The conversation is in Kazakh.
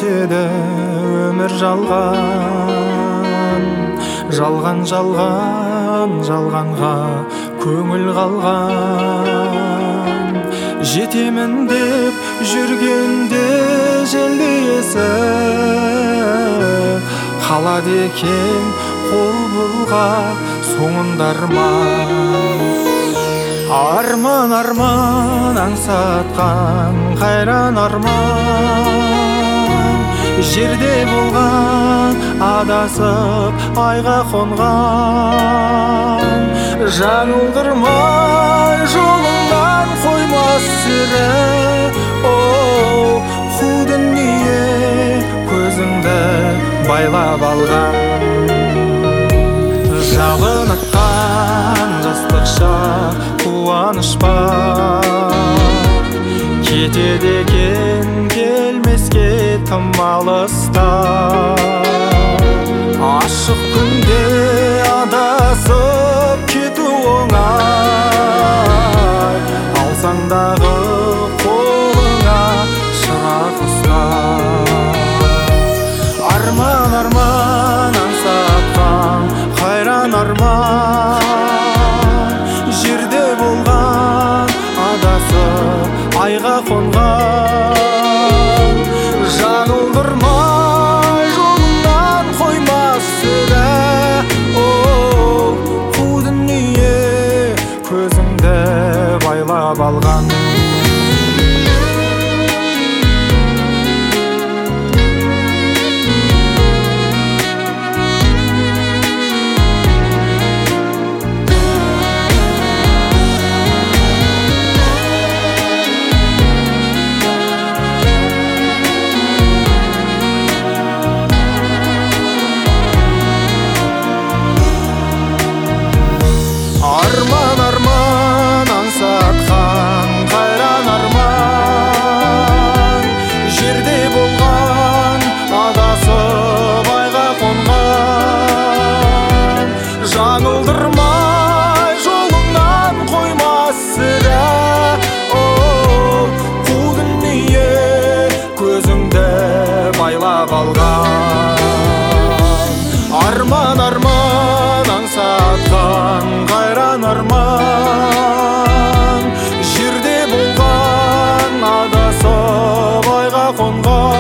өтеді өмір жалған, жалған, жалған, жалғанға көңіл қалған. Жетемін деп жүргенде желдесі қалады екен қол бұлғап соңында арман. Арман, арман аңсатқан қайран арман. Жерде болған адасып айға қонған. Жаңылдырмай жолыңнан қоймас сірә. Қу дүние көзіңді байлап алған. Жалын атқан жастық шақ қуаныш бар. Кетеді екен келмеске тым алыста. Ашық күнде адасып кету оңай. Алсаң дағы қолыңа шырақ ұста. Арман, арман аңсатқан қайран арман. Жерде болған адасып айға қонған. Жаңылдырмай жолыңнан қоймас сірә. Қу дүние көзіңді байлап алған. Арман, арман аңсатқан қайран арман. Жерде болған адасып айға қонған. Жаңылдырмай жолыңнан қоймас сірә. Қу дүние көзіңді байлап алған. Арман, арман аңсатқан қайран арман. Жерде болған адасып айға қонған.